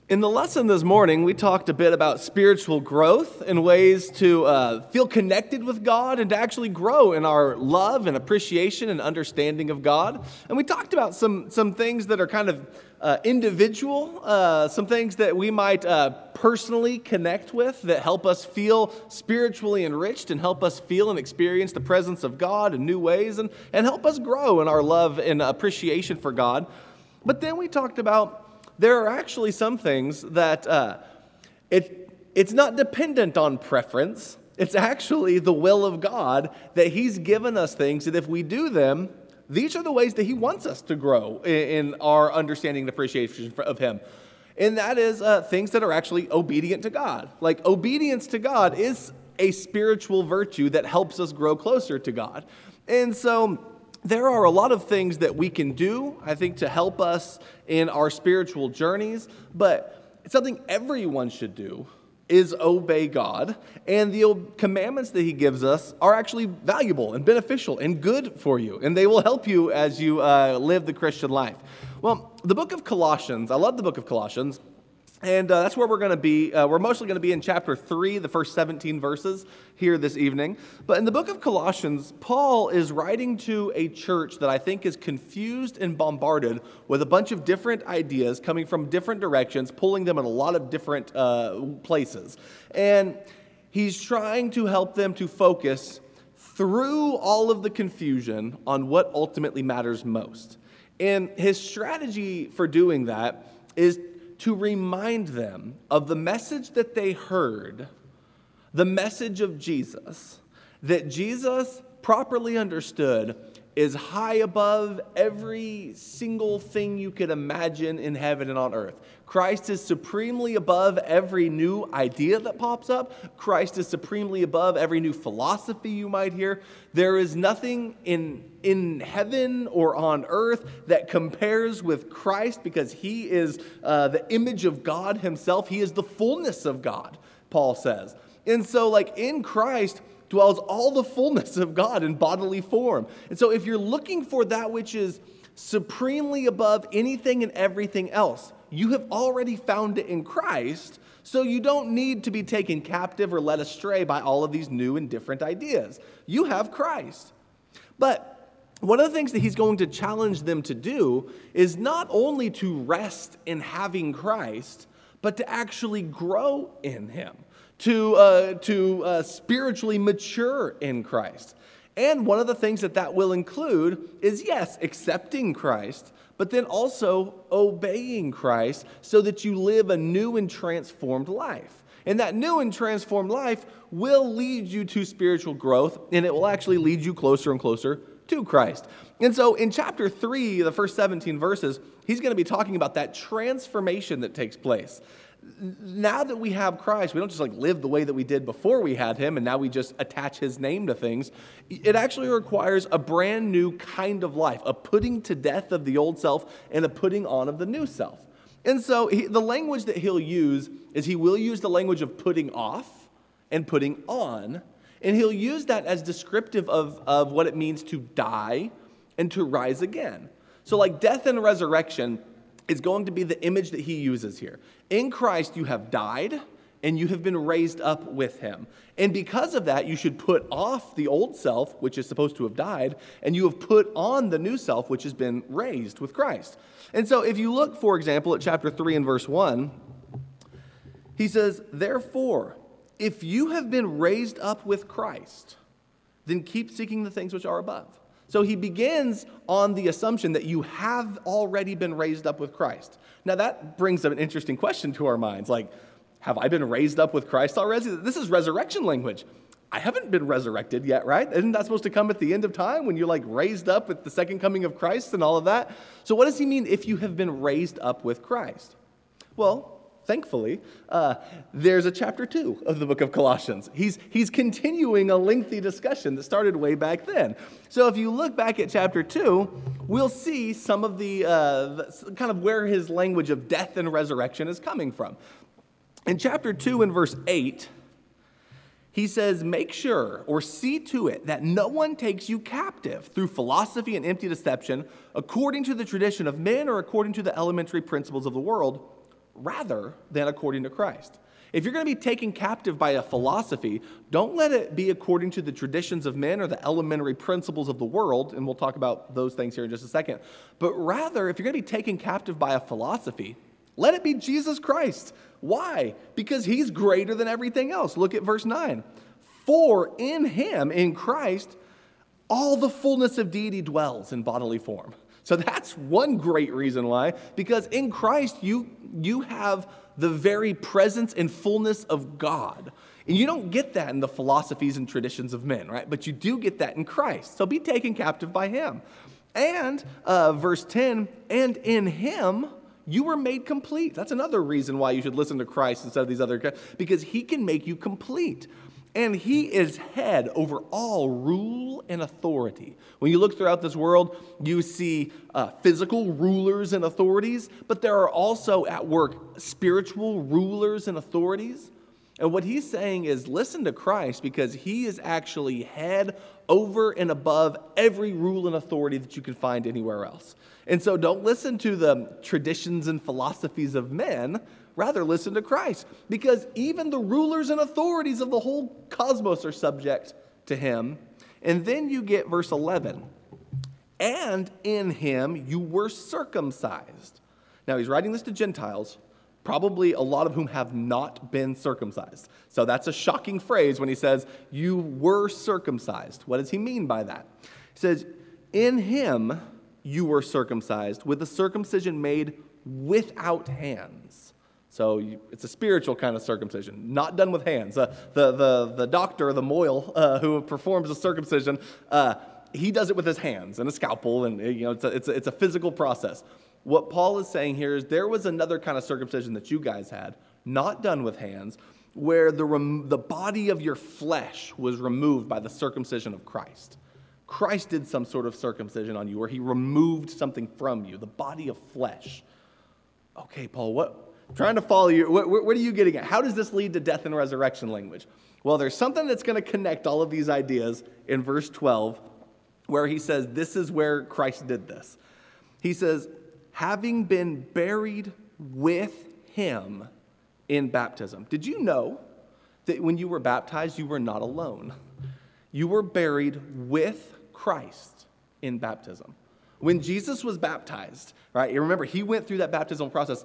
In the lesson this morning, we talked a bit about spiritual growth and ways to feel connected with God and to actually grow in our love and appreciation and understanding of God. And we talked about some things that are kind of individual, some things that we might personally connect with that help us feel spiritually enriched and help us feel and experience the presence of God in new ways and help us grow in our love and appreciation for God. But then we talked about there are actually some things that it's not dependent on preference. It's actually the will of God that He's given us things that if we do them, these are the ways that He wants us to grow in our understanding and appreciation of Him. And that is things that are actually obedient to God. Like obedience to God is a spiritual virtue that helps us grow closer to God. And so there are a lot of things that we can do, I think, to help us in our spiritual journeys, but something everyone should do is obey God, and the commandments that He gives us are actually valuable and beneficial and good for you, and they will help you as you live the Christian life. Well, the book of Colossians, I love the book of Colossians, and that's where we're going to be. We're mostly going to be in chapter 3, the first 17 verses here this evening. But in the book of Colossians, Paul is writing to a church that I think is confused and bombarded with a bunch of different ideas coming from different directions, pulling them in a lot of different places. And he's trying to help them to focus through all of the confusion on what ultimately matters most. And his strategy for doing that is to remind them of the message that they heard, the message of Jesus, that Jesus, properly understood, is high above every single thing you could imagine in heaven and on earth. Christ is supremely above every new idea that pops up. Christ is supremely above every new philosophy you might hear. There is nothing in heaven or on earth that compares with Christ because He is the image of God Himself. He is the fullness of God, Paul says. And so, like, in Christ dwells all the fullness of God in bodily form. And so if you're looking for that which is supremely above anything and everything else, you have already found it in Christ, so you don't need to be taken captive or led astray by all of these new and different ideas. You have Christ. But one of the things that he's going to challenge them to do is not only to rest in having Christ, but to actually grow in Him, to spiritually mature in Christ. And one of the things that will include is, yes, accepting Christ, but then also obeying Christ so that you live a new and transformed life. And that new and transformed life will lead you to spiritual growth, and it will actually lead you closer and closer to Christ. And so in chapter 3, the first 17 verses, he's going to be talking about that transformation that takes place. Now that we have Christ, we don't just live the way that we did before we had Him and now we just attach His name to things. It actually requires a brand new kind of life, a putting to death of the old self and a putting on of the new self. And so the language that he'll use is he will use the language of putting off and putting on, and he'll use that as descriptive of what it means to die and to rise again. So like death and resurrection is going to be the image that he uses here. In Christ, you have died and you have been raised up with Him. And because of that, you should put off the old self, which is supposed to have died, and you have put on the new self, which has been raised with Christ. And so if you look, for example, at chapter 3 and verse 1, he says, "Therefore, if you have been raised up with Christ, then keep seeking the things which are above." So he begins on the assumption that you have already been raised up with Christ. Now that brings up an interesting question to our minds, like, have I been raised up with Christ already? This is resurrection language. I haven't been resurrected yet, right? Isn't that supposed to come at the end of time when you're raised up with the second coming of Christ and all of that? So what does he mean if you have been raised up with Christ? Well, thankfully, there's a chapter 2 of the book of Colossians. He's continuing a lengthy discussion that started way back then. So if you look back at chapter 2, we'll see some of the kind of where his language of death and resurrection is coming from. In chapter 2 and verse 8, he says, "Make sure or see to it that no one takes you captive through philosophy and empty deception, according to the tradition of men or according to the elementary principles of the world, rather than according to Christ. If you're going to be taken captive by a philosophy, don't let it be according to the traditions of men or the elementary principles of the world, and we'll talk about those things here in just a second. But rather, if you're going to be taken captive by a philosophy, let it be Jesus Christ. Why? Because he's greater than everything else. Look at verse 9. For in him, in Christ, all the fullness of deity dwells in bodily form. So that's one great reason why, because in Christ you have the very presence and fullness of God. And you don't get that in the philosophies and traditions of men, right? But you do get that in Christ. So be taken captive by him. And verse 10, and in him you were made complete. That's another reason why you should listen to Christ instead of these other guys, because he can make you complete. And he is head over all rule and authority. When you look throughout this world, you see physical rulers and authorities, but there are also at work spiritual rulers and authorities. And what he's saying is listen to Christ, because he is actually head over and above every rule and authority that you can find anywhere else. And so don't listen to the traditions and philosophies of men. Rather, listen to Christ, because even the rulers and authorities of the whole cosmos are subject to him. And then you get verse 11. And in him you were circumcised. Now, he's writing this to Gentiles, probably a lot of whom have not been circumcised. So that's a shocking phrase when he says, you were circumcised. What does he mean by that? He says, in him you were circumcised with the circumcision made without hands. So it's a spiritual kind of circumcision, not done with hands. The doctor, the mohel, who performs the circumcision, he does it with his hands and a scalpel, and it's a physical process. What Paul is saying here is there was another kind of circumcision that you guys had, not done with hands, where the body of your flesh was removed by the circumcision of Christ. Christ did some sort of circumcision on you, where he removed something from you, the body of flesh. Okay, Paul, I'm trying to follow you. What are you getting at? How does this lead to death and resurrection language? Well, there's something that's going to connect all of these ideas in verse 12, where he says this is where Christ did this. He says, having been buried with him in baptism. Did you know that when you were baptized, you were not alone? You were buried with Christ in baptism. When Jesus was baptized, right? You remember, he went through that baptismal process.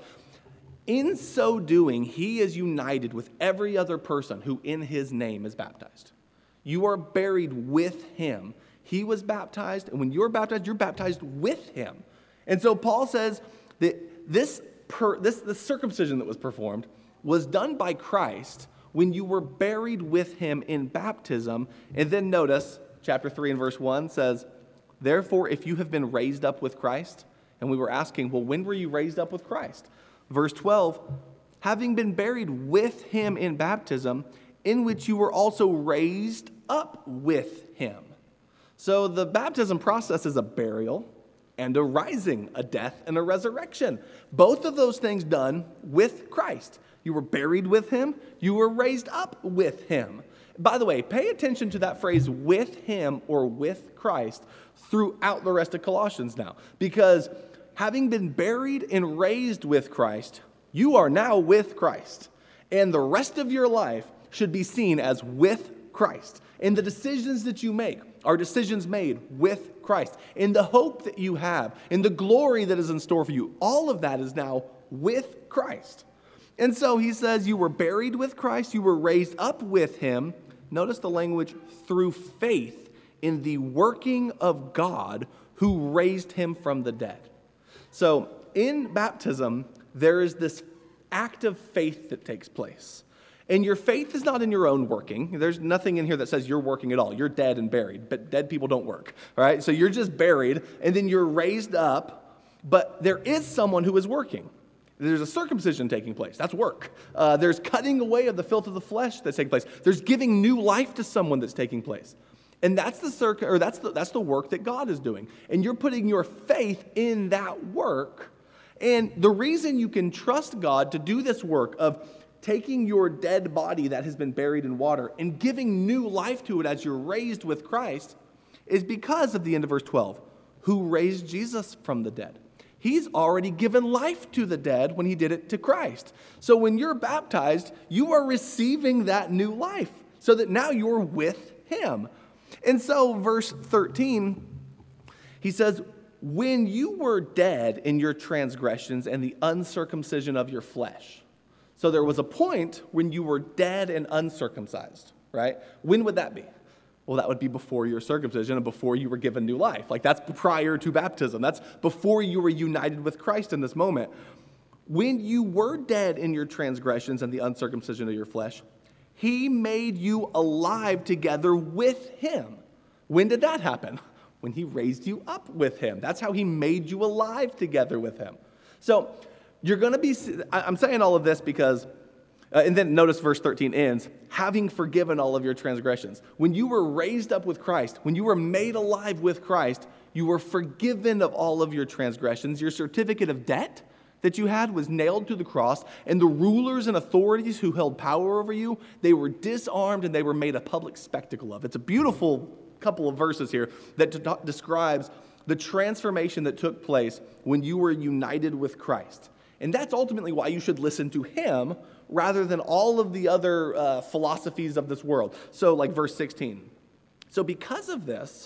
In so doing, he is united with every other person who in his name is baptized. You are buried with him. He was baptized, and when you're baptized with him. And so Paul says that this circumcision that was performed was done by Christ when you were buried with him in baptism. And then notice, chapter 3 and verse 1 says, therefore, if you have been raised up with Christ, and we were asking, well, when were you raised up with Christ? Verse 12, having been buried with him in baptism, in which you were also raised up with him. So the baptism process is a burial and a rising, a death and a resurrection. Both of those things done with Christ. You were buried with him, you were raised up with him. By the way, pay attention to that phrase with him or with Christ throughout the rest of Colossians now, because having been buried and raised with Christ, you are now with Christ. And the rest of your life should be seen as with Christ. And the decisions that you make are decisions made with Christ. And the hope that you have and the glory that is in store for you, all of that is now with Christ. And so he says you were buried with Christ, you were raised up with him. Notice the language, through faith in the working of God who raised him from the dead. So in baptism, there is this act of faith that takes place. And your faith is not in your own working. There's nothing in here that says you're working at all. You're dead and buried, but dead people don't work, all right? So you're just buried, and then you're raised up, but there is someone who is working. There's a circumcision taking place. That's work. There's cutting away of the filth of the flesh that's taking place. There's giving new life to someone that's taking place. And that's the work that God is doing. And you're putting your faith in that work. And the reason you can trust God to do this work of taking your dead body that has been buried in water and giving new life to it as you're raised with Christ is because of the end of verse 12, who raised Jesus from the dead. He's already given life to the dead when he did it to Christ. So when you're baptized, you are receiving that new life so that now you're with him. And so verse 13, he says, when you were dead in your transgressions and the uncircumcision of your flesh. So there was a point when you were dead and uncircumcised, right? When would that be? Well, that would be before your circumcision and before you were given new life. Like that's prior to baptism. That's before you were united with Christ in this moment. When you were dead in your transgressions and the uncircumcision of your flesh, he made you alive together with him. When did that happen? When he raised you up with him. That's how he made you alive together with him. So you're going to be, I'm saying all of this because, and then notice verse 13 ends, having forgiven all of your transgressions. When you were raised up with Christ, when you were made alive with Christ, you were forgiven of all of your transgressions. Your certificate of debt that you had was nailed to the cross, and the rulers and authorities who held power over you, they were disarmed and they were made a public spectacle of. It's a beautiful couple of verses here that describes the transformation that took place when you were united with Christ. And that's ultimately why you should listen to him rather than all of the other philosophies of this world. So like verse 16. So because of this,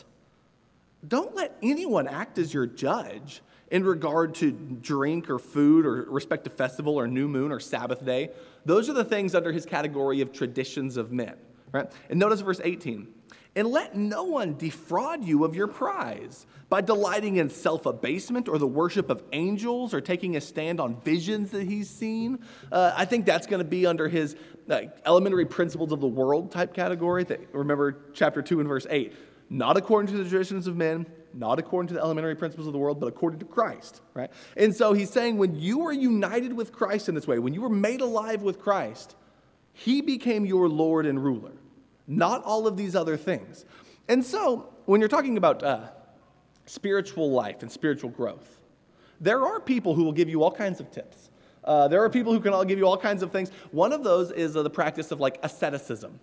don't let anyone act as your judge in regard to drink or food or respect to festival or new moon or Sabbath day. Those are the things under his category of traditions of men. Right? And notice verse 18. And let no one defraud you of your prize by delighting in self-abasement or the worship of angels or taking a stand on visions that he's seen. I think that's going to be under his elementary principles of the world type category. Remember chapter 2 and verse 8. Not according to the traditions of men, not according to the elementary principles of the world, but according to Christ. Right? And so he's saying when you were united with Christ in this way, when you were made alive with Christ, he became your Lord and ruler. Not all of these other things. And so, when you're talking about spiritual life and spiritual growth, there are people who will give you all kinds of tips. There are people who can all give you all kinds of things. One of those is the practice of like asceticism,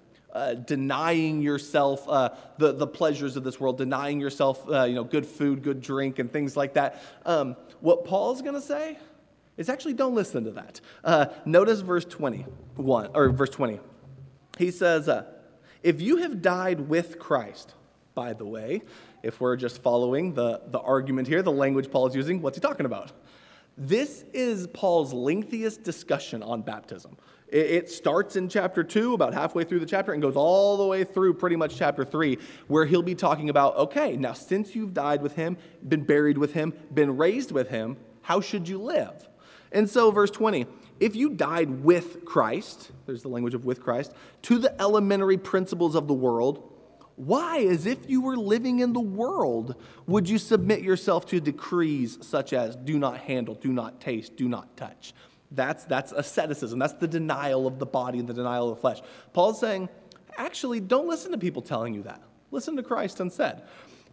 denying yourself the pleasures of this world, denying yourself good food, good drink, and things like that. What Paul's going to say is actually don't listen to that. Notice verse 21 or verse 20. He says, if you have died with Christ, by the way, if we're just following the argument here, the language Paul is using, what's he talking about? This is Paul's lengthiest discussion on baptism. It starts in chapter 2, about halfway through the chapter, and goes all the way through pretty much chapter 3, where he'll be talking about, okay, now since you've died with him, been buried with him, been raised with him, how should you live? And so verse 20, if you died with Christ, there's the language of with Christ, to the elementary principles of the world, why, as if you were living in the world, would you submit yourself to decrees such as do not handle, do not taste, do not touch? That's asceticism. That's the denial of the body and the denial of the flesh. Paul's saying, actually, don't listen to people telling you that. Listen to Christ instead.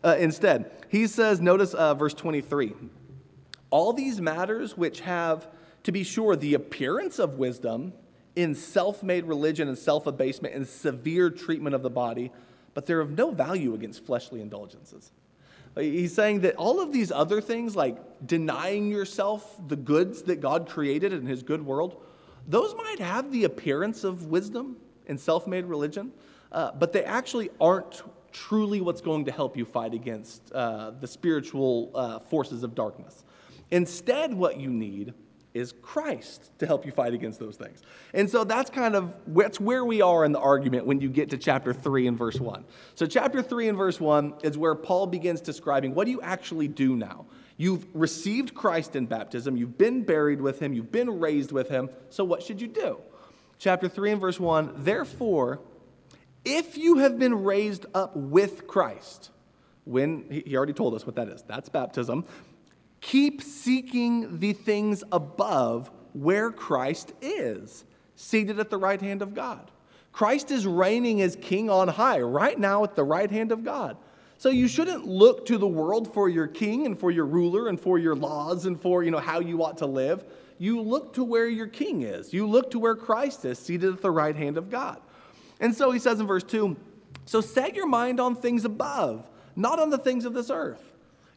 He says, notice verse 23, all these matters which have, to be sure, the appearance of wisdom in self-made religion and self-abasement and severe treatment of the body, but they're of no value against fleshly indulgences. He's saying that all of these other things, like denying yourself the goods that God created in his good world, those might have the appearance of wisdom and self-made religion, but they actually aren't truly what's going to help you fight against the spiritual forces of darkness. Instead, what you need is Christ to help you fight against those things. And so that's where we are in the argument when you get to chapter 3 and verse 1. So chapter 3 and verse 1 is where Paul begins describing what do you actually do now? You've received Christ in baptism, you've been buried with him, you've been raised with him, so what should you do? Chapter 3 and verse 1, therefore, if you have been raised up with Christ, when he already told us what that is, that's baptism, keep seeking the things above where Christ is, seated at the right hand of God. Christ is reigning as king on high right now at the right hand of God. So you shouldn't look to the world for your king and for your ruler and for your laws and for, how you ought to live. You look to where your king is. You look to where Christ is, seated at the right hand of God. And so he says in verse 2, so set your mind on things above, not on the things of this earth.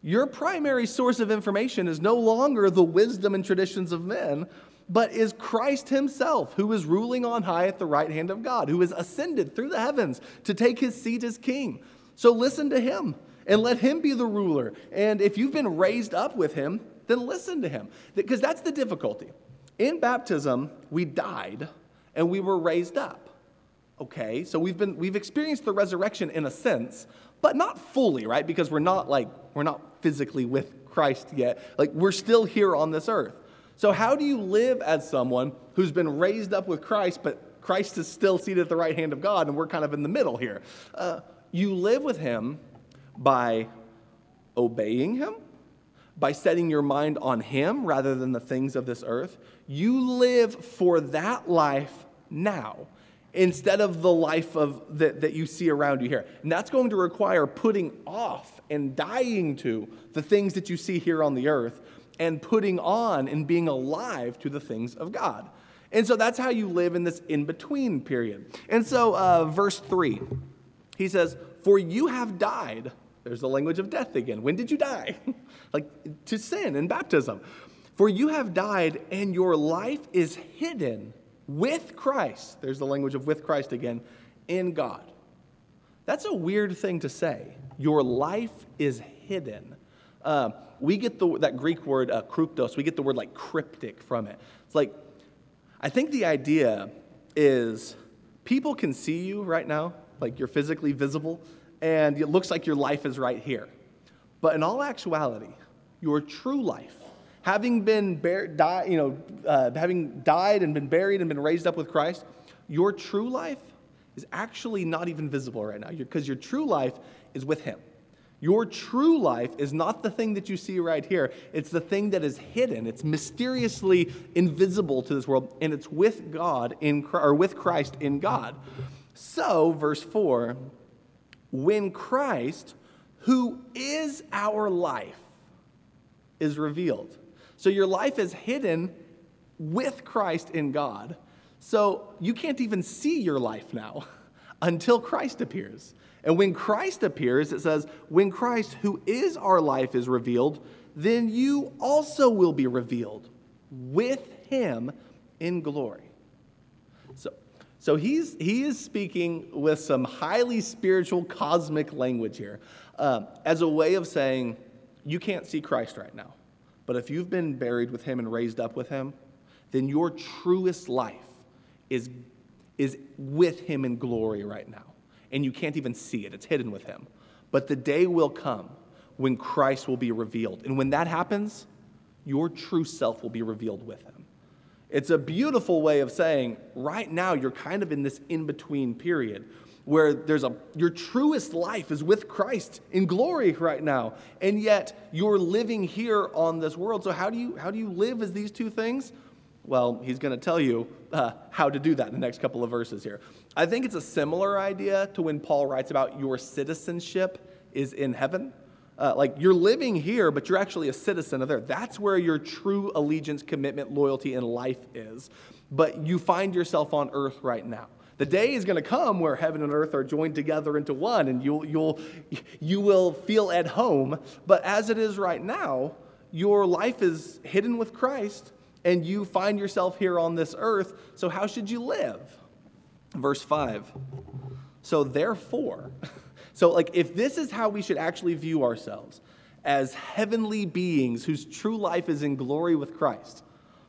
Your primary source of information is no longer the wisdom and traditions of men, but is Christ himself, who is ruling on high at the right hand of God, who has ascended through the heavens to take his seat as king. So listen to him and let him be the ruler. And if you've been raised up with him, then listen to him. Because that's the difficulty. In baptism, we died and we were raised up. Okay, so we've experienced the resurrection in a sense, but not fully, right? Because we're not physically with Christ yet. Like, we're still here on this earth. So how do you live as someone who's been raised up with Christ, but Christ is still seated at the right hand of God, and we're kind of in the middle here? You live with him by obeying him, by setting your mind on him rather than the things of this earth. You live for that life now, instead of the life that you see around you here. And that's going to require putting off and dying to the things that you see here on the earth and putting on and being alive to the things of God. And so that's how you live in this in-between period. And so verse 3, he says, "For you have died." There's the language of death again. When did you die? Like, to sin in baptism. "For you have died, and your life is hidden with Christ," there's the language of with Christ again, "in God." That's a weird thing to say. Your life is hidden. We get that Greek word kryptos, we get the word like cryptic from it. It's like, I think the idea is people can see you right now, like you're physically visible, and it looks like your life is right here. But in all actuality, your true life, having died and been buried and been raised up with Christ, your true life is actually not even visible right now, because your true life is with him. Your true life is not the thing that you see right here. It's the thing that is hidden. It's mysteriously invisible to this world, and it's with God with Christ in God. So, verse 4, when Christ, who is our life, is revealed. So your life is hidden with Christ in God. So you can't even see your life now until Christ appears. And when Christ appears, it says, when Christ, who is our life, is revealed, then you also will be revealed with him in glory. So he is speaking with some highly spiritual, cosmic language here as a way of saying, you can't see Christ right now. But if you've been buried with him and raised up with him, then your truest life is with him in glory right now. And you can't even see it. It's hidden with him. But the day will come when Christ will be revealed. And when that happens, your true self will be revealed with him. It's a beautiful way of saying, right now you're kind of in this in-between period where your truest life is with Christ in glory right now, and yet you're living here on this world. So how do you live as these two things? Well, he's going to tell you how to do that in the next couple of verses here. I think it's a similar idea to when Paul writes about your citizenship is in heaven. Like you're living here, but you're actually a citizen of there. That's where your true allegiance, commitment, loyalty, and life is. But you find yourself on earth right now. The day is going to come where heaven and earth are joined together into one, and you will feel at home. But as it is right now, your life is hidden with Christ, and you find yourself here on this earth. So how should you live? Verse 5. So therefore, if this is how we should actually view ourselves, as heavenly beings whose true life is in glory with Christ,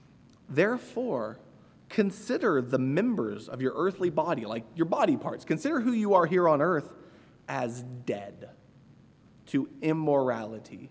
therefore, consider the members of your earthly body, like your body parts. Consider who you are here on earth as dead to immorality,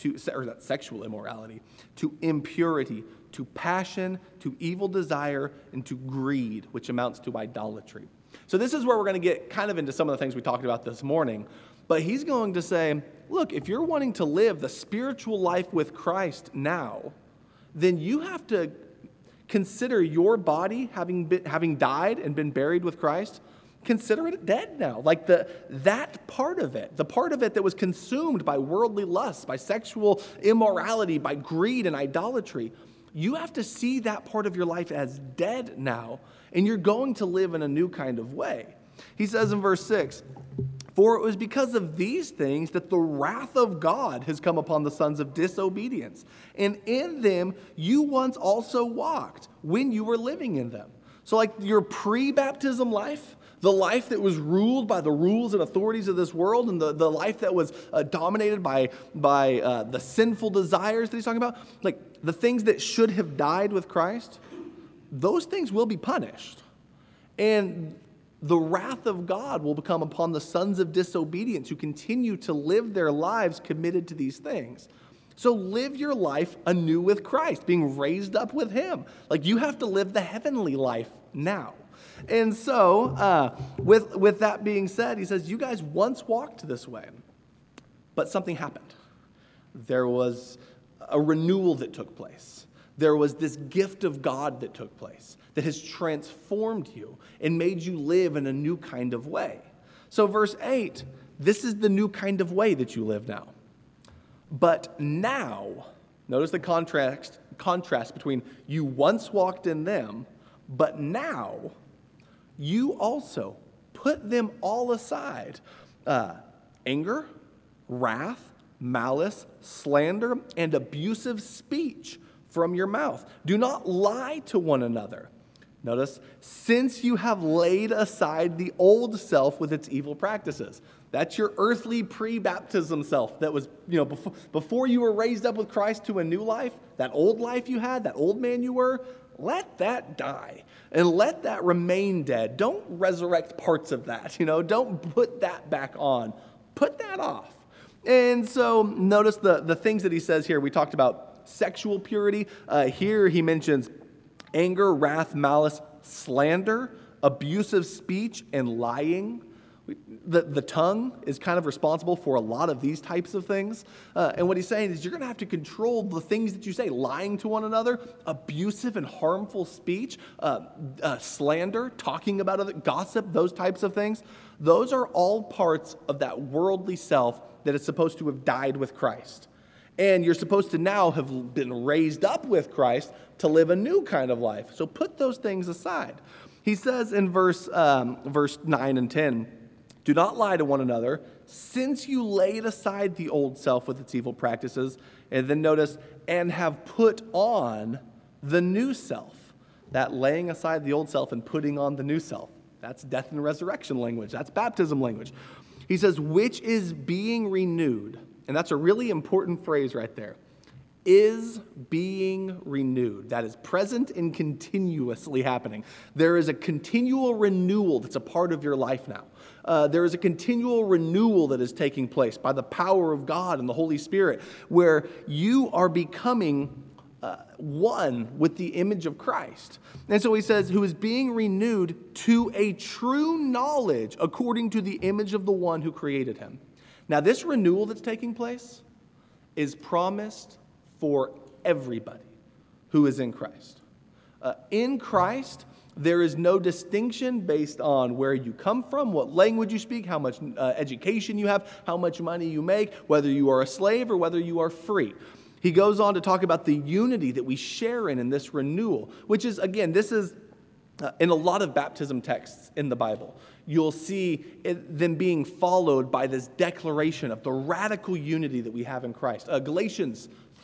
sexual immorality, to impurity, to passion, to evil desire, and to greed, which amounts to idolatry. So this is where we're going to get kind of into some of the things we talked about this morning. But he's going to say, look, if you're wanting to live the spiritual life with Christ now, then you have to consider your body having died and been buried with Christ. Consider it dead now. Like that part of it, the part of it that was consumed by worldly lust, by sexual immorality, by greed and idolatry. You have to see that part of your life as dead now, and you're going to live in a new kind of way. He says in verse 6, For it was because of these things that the wrath of God has come upon the sons of disobedience. And in them you once also walked when you were living in them. So like your pre-baptism life, the life that was ruled by the rules and authorities of this world, and the life that was dominated by the sinful desires that he's talking about, like the things that should have died with Christ, those things will be punished. And the wrath of God will become upon the sons of disobedience who continue to live their lives committed to these things. So live your life anew with Christ, being raised up with him. Like you have to live the heavenly life now. And so with that being said, he says, you guys once walked this way, but something happened. There was a renewal that took place. There was this gift of God that took place that has transformed you and made you live in a new kind of way. So verse 8, this is the new kind of way that you live now. But now, notice the contrast between you once walked in them, but now you also put them all aside. Anger, wrath, malice, slander, and abusive speech from your mouth. Do not lie to one another. Notice, since you have laid aside the old self with its evil practices. That's your earthly pre-baptism self that was, before you were raised up with Christ to a new life, that old life you had, that old man you were, let that die and let that remain dead. Don't resurrect parts of that, don't put that back on. Put that off. And so notice the things that he says here. We talked about sexual purity. Here he mentions anger, wrath, malice, slander, abusive speech, and lying. The tongue is kind of responsible for a lot of these types of things. And what he's saying is you're going to have to control the things that you say, lying to one another, abusive and harmful speech, slander, talking about other, gossip, those types of things. Those are all parts of that worldly self that is supposed to have died with Christ. And you're supposed to now have been raised up with Christ to live a new kind of life. So put those things aside. He says in verse 9 and 10, do not lie to one another, since you laid aside the old self with its evil practices. And then notice, and have put on the new self. That laying aside the old self and putting on the new self. That's death and resurrection language. That's baptism language. He says, which is being renewed. And that's a really important phrase right there. Is being renewed. That is present and continuously happening. There is a continual renewal that's a part of your life now. There is a continual renewal that is taking place by the power of God and the Holy Spirit, where you are becoming one with the image of Christ. And so he says, who is being renewed to a true knowledge according to the image of the one who created him. Now, this renewal that's taking place is promised for everybody who is in Christ. In Christ, there is no distinction based on where you come from, what language you speak, how much education you have, how much money you make, whether you are a slave or whether you are free. He goes on to talk about the unity that we share in this renewal, which is, again, this is in a lot of baptism texts in the Bible. You'll see them being followed by this declaration of the radical unity that we have in Christ. Galatians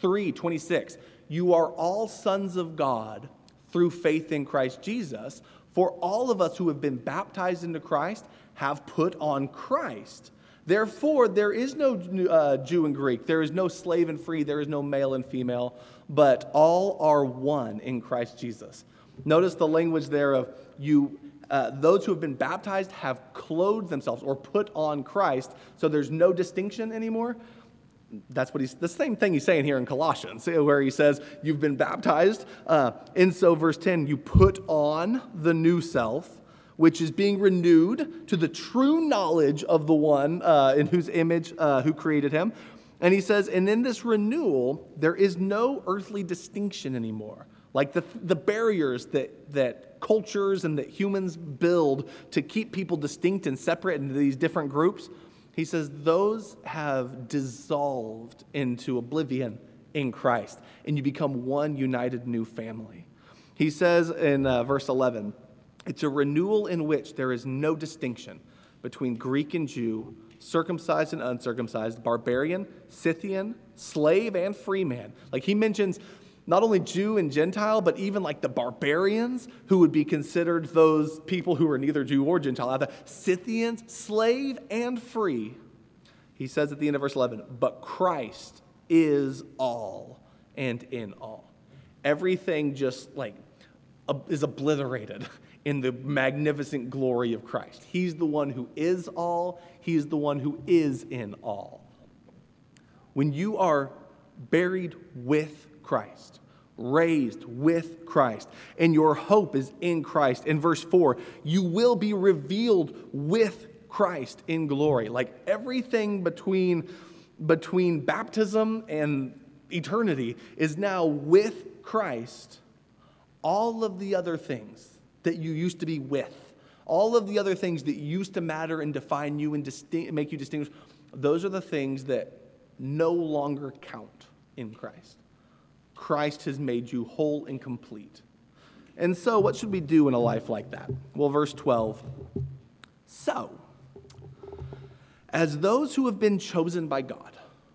3:26, you are all sons of God through faith in Christ Jesus. For all of us who have been baptized into Christ have put on Christ. Therefore, there is no Jew and Greek. There is no slave and free. There is no male and female. But all are one in Christ Jesus. Notice the language there of you. Those who have been baptized have clothed themselves or put on Christ. So there's no distinction anymore. That's what the same thing he's saying here in Colossians, where he says you've been baptized. And so verse 10, you put on the new self, which is being renewed to the true knowledge of the one in whose image, who created him. And he says, and in this renewal, there is no earthly distinction anymore. Like the barriers that cultures and that humans build to keep people distinct and separate into these different groups, he says those have dissolved into oblivion in Christ, and you become one united new family. He says in verse 11, it's a renewal in which there is no distinction between Greek and Jew, circumcised and uncircumcised, barbarian, Scythian, slave, and free man. Like he mentions not only Jew and Gentile, but even like the barbarians who would be considered those people who are neither Jew or Gentile, the Scythians, slave and free. He says at the end of verse 11, but Christ is all and in all. Everything just like is obliterated in the magnificent glory of Christ. He's the one who is all. He's the one who is in all. When you are buried with Christ, raised with Christ, and your hope is in Christ. In verse 4, you will be revealed with Christ in glory. Like everything between baptism and eternity is now with Christ. All of the other things that you used to be with, all of the other things that used to matter and define you and make you distinguished, those are the things that no longer count in Christ. Christ has made you whole and complete. And so what should we do in a life like that? Well, verse 12. So, as those who have been chosen by God,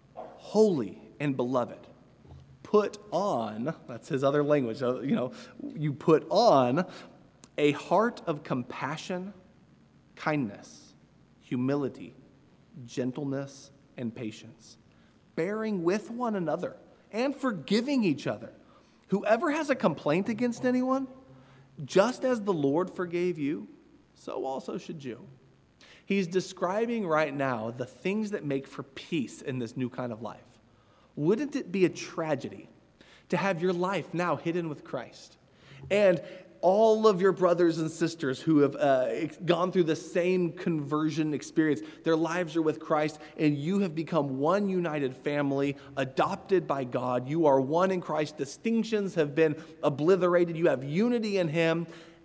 holy and beloved, put on, that's his other language, you put on a heart of compassion, kindness, humility, gentleness, and patience, bearing with one another and forgiving each other. Whoever has a complaint against anyone, just as the Lord forgave you, so also should you. He's describing right now the things that make for peace in this new kind of life. Wouldn't it be a tragedy to have your life now hidden with Christ? And all of your brothers and sisters who have gone through the same conversion experience, their lives are with Christ, and you have become one united family, adopted by God. You are one in Christ. Distinctions have been obliterated. You have unity in Him.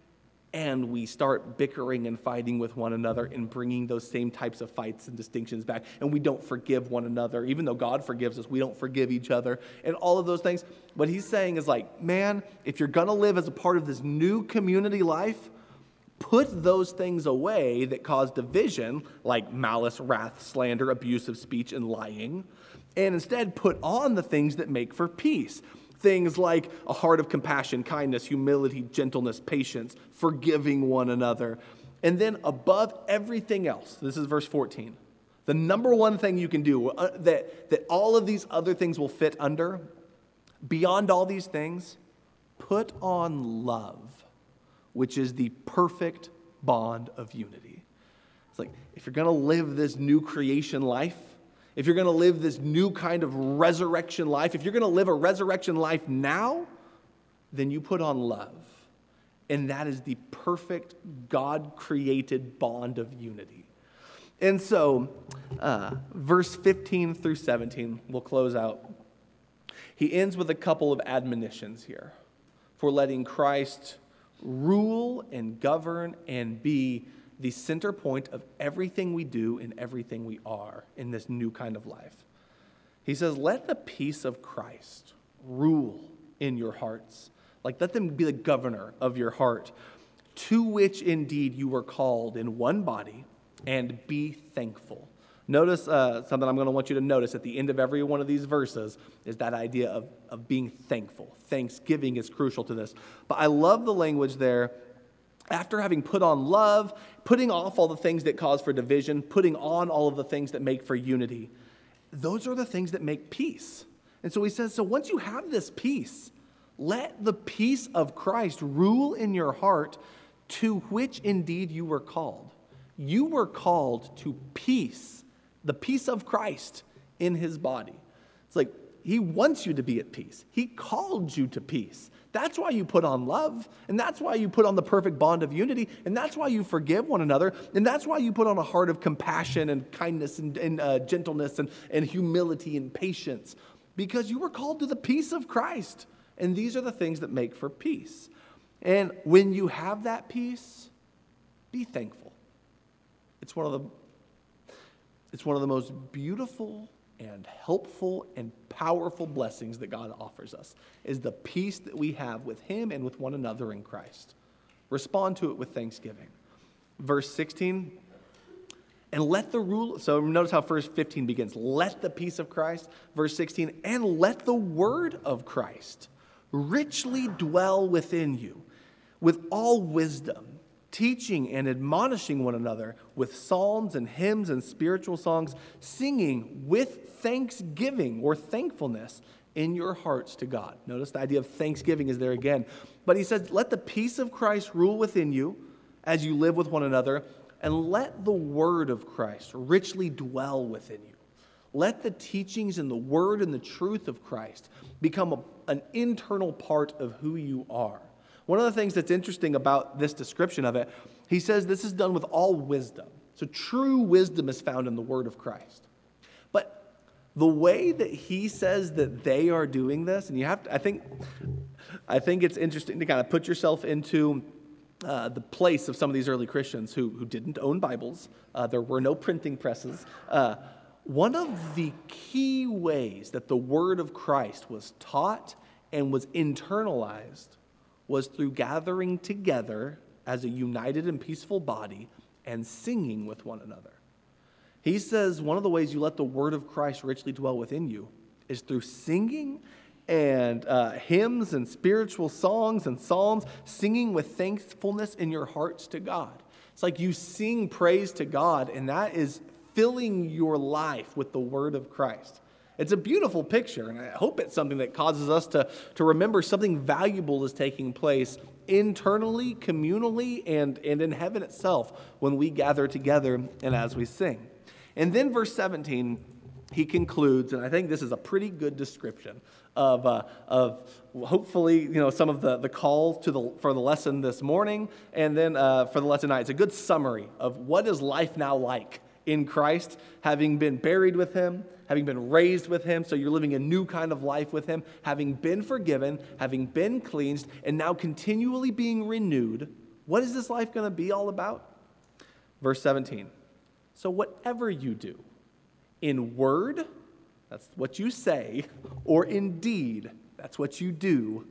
And we start bickering and fighting with one another and bringing those same types of fights and distinctions back. And we don't forgive one another. Even though God forgives us, we don't forgive each other. And all of those things. What he's saying is like, man, if you're going to live as a part of this new community life, put those things away that cause division, like malice, wrath, slander, abusive speech, and lying. And instead put on the things that make for peace. Things like a heart of compassion, kindness, humility, gentleness, patience, forgiving one another. And then above everything else, this is verse 14, the number one thing you can do that all of these other things will fit under, beyond all these things, put on love, which is the perfect bond of unity. It's like, if you're going to live this new creation life, if you're going to live this new kind of resurrection life, if you're going to live a resurrection life now, then you put on love. And that is the perfect God-created bond of unity. And so, verse 15 through 17, we'll close out. He ends with a couple of admonitions here for letting Christ rule and govern and be the center point of everything we do and everything we are in this new kind of life. He says, let the peace of Christ rule in your hearts. Like, let them be the governor of your heart, to which indeed you were called in one body, and be thankful. Notice something I'm going to want you to notice at the end of every one of these verses is that idea of being thankful. Thanksgiving is crucial to this. But I love the language there. After having put on love, putting off all the things that cause for division, putting on all of the things that make for unity, those are the things that make peace. And so he says, so once you have this peace, let the peace of Christ rule in your heart, to which indeed you were called. You were called to peace, the peace of Christ in his body. It's like he wants you to be at peace. He called you to peace. That's why you put on love, and that's why you put on the perfect bond of unity, and that's why you forgive one another, and that's why you put on a heart of compassion and kindness and gentleness and humility and patience, because you were called to the peace of Christ, and these are the things that make for peace. And when you have that peace, be thankful. It's one of the most beautiful and helpful and powerful blessings that God offers us is the peace that we have with Him and with one another in Christ. Respond to it with thanksgiving. Verse 16, And let the rule, so notice how verse 15 begins. Let the peace of Christ, verse 16, and let the word of Christ richly dwell within you with all wisdom, teaching and admonishing one another with psalms and hymns and spiritual songs, singing with thanksgiving or thankfulness in your hearts to God. Notice the idea of thanksgiving is there again. But he says, let the peace of Christ rule within you as you live with one another, and let the word of Christ richly dwell within you. Let the teachings and the word and the truth of Christ become an internal part of who you are. One of the things that's interesting about this description of it, he says this is done with all wisdom. So true wisdom is found in the word of Christ. But the way that he says that they are doing this, and you have to, I think it's interesting to kind of put yourself into the place of some of these early Christians who didn't own Bibles. There were no printing presses. One of the key ways that the word of Christ was taught and was internalized was through gathering together as a united and peaceful body and singing with one another. He says one of the ways you let the word of Christ richly dwell within you is through singing and hymns and spiritual songs and psalms, singing with thankfulness in your hearts to God. It's like you sing praise to God, and that is filling your life with the word of Christ. It's a beautiful picture, and I hope it's something that causes us to remember something valuable is taking place internally, communally, and in heaven itself when we gather together and as we sing. And then verse 17, he concludes, and I think this is a pretty good description of hopefully some of the calls for the lesson this morning, and then for the lesson tonight. It's a good summary of what is life now like in Christ, having been buried with him, having been raised with him, so you're living a new kind of life with him, having been forgiven, having been cleansed, and now continually being renewed. What is this life going to be all about? Verse 17. So whatever you do, in word, that's what you say, or in deed, that's what you do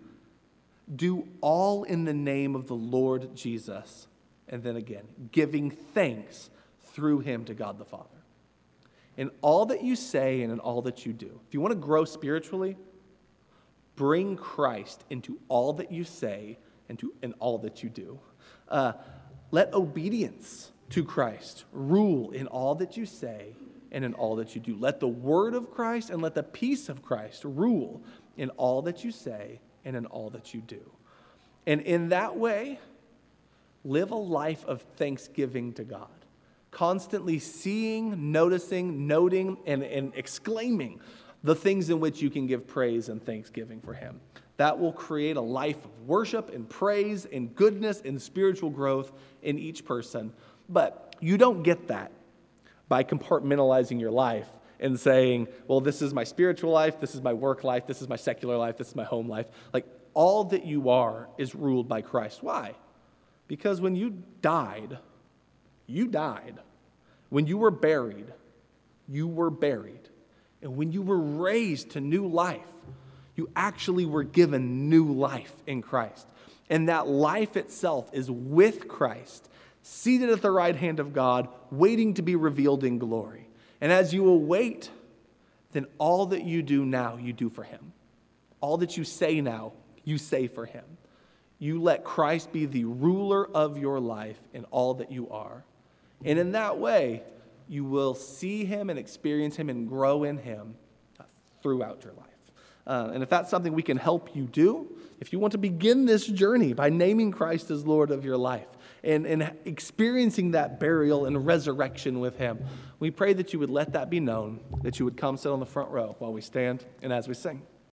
all in the name of the Lord Jesus. And then again, giving thanks through him to God the Father. In all that you say and in all that you do. If you want to grow spiritually, bring Christ into all that you say and in all that you do. Let obedience to Christ rule in all that you say and in all that you do. Let the word of Christ and let the peace of Christ rule in all that you say and in all that you do. And in that way, live a life of thanksgiving to God. Constantly seeing, noticing, noting, and exclaiming the things in which you can give praise and thanksgiving for him. That will create a life of worship and praise and goodness and spiritual growth in each person. But you don't get that by compartmentalizing your life and saying, well, this is my spiritual life, this is my work life, this is my secular life, this is my home life. Like, all that you are is ruled by Christ. Why? Because when you died, you died. When you were buried, you were buried. And when you were raised to new life, you actually were given new life in Christ. And that life itself is with Christ, seated at the right hand of God, waiting to be revealed in glory. And as you await, then all that you do now, you do for him. All that you say now, you say for him. You let Christ be the ruler of your life in all that you are. And in that way, you will see him and experience him and grow in him throughout your life. And if that's something we can help you do, if you want to begin this journey by naming Christ as Lord of your life and experiencing that burial and resurrection with him, we pray that you would let that be known, that you would come sit on the front row while we stand and as we sing.